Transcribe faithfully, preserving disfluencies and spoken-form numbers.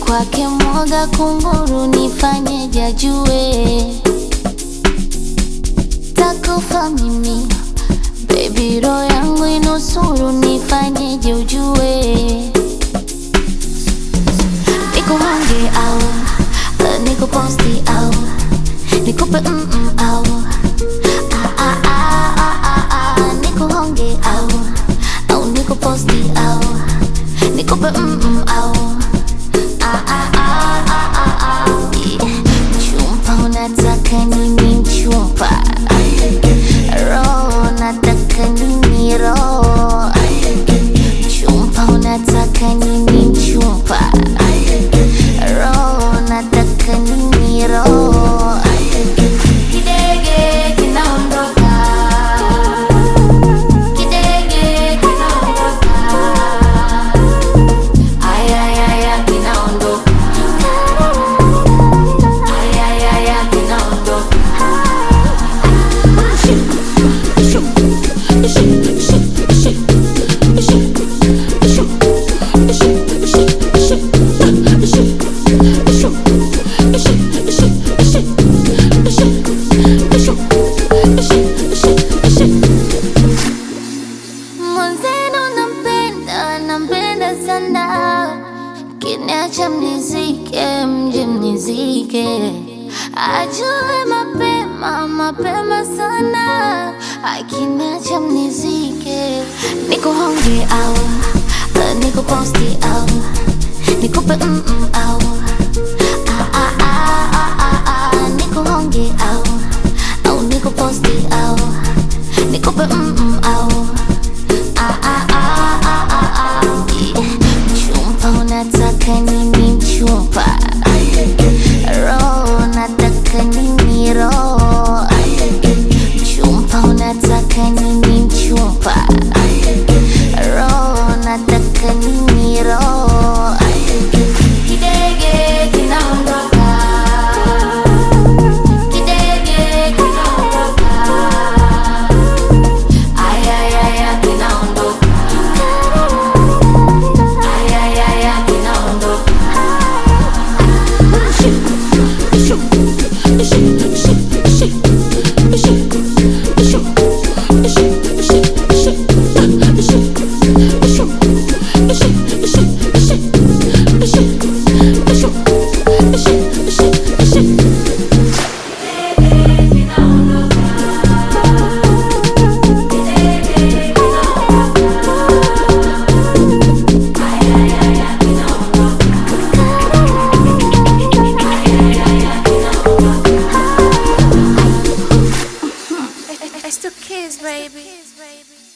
kwake mwoga kunguru, nifanyeje ajue takufa mimi. Baby roho yangu inusuru, nifanyeje ujue nikuhonge au nikuposti au nikupe mm mm au ah ah ah ah ah nikuhonge au au nikuposti au nikupe mm mm au ah ah ah ah ah ah mchumba unataka nini mchumba? Roho nataka nini roho? Mchumba unataka nini mchumba? Roho nataka nini roho? Kidege kinaondoka, kidege kinaondoka, aya aya aya kinaondoka, aya aya aya kinaondoka. Mwanzenu nampenda, nampenda sana, kiniacha mnizike, mje mnizike, ajue mapema, mapema sana, akiniacha mnizike. Nikuhonge au nikuposti au nikupe mm mm au ah ah ah ah ah ah nikuhonge au au nikuposti au nikupe mm mm au ah ah ah ah ah ah mchumba unataka nini mchumba? Roho nataka nini roho? Mchumba unataka nini mchumba? Roho nataka nini roho? Kidege kinaondoka, kidege kinaondoka, aya aya aya kinaondoka, aya aya aya kinaondoka. It's the kids, baby.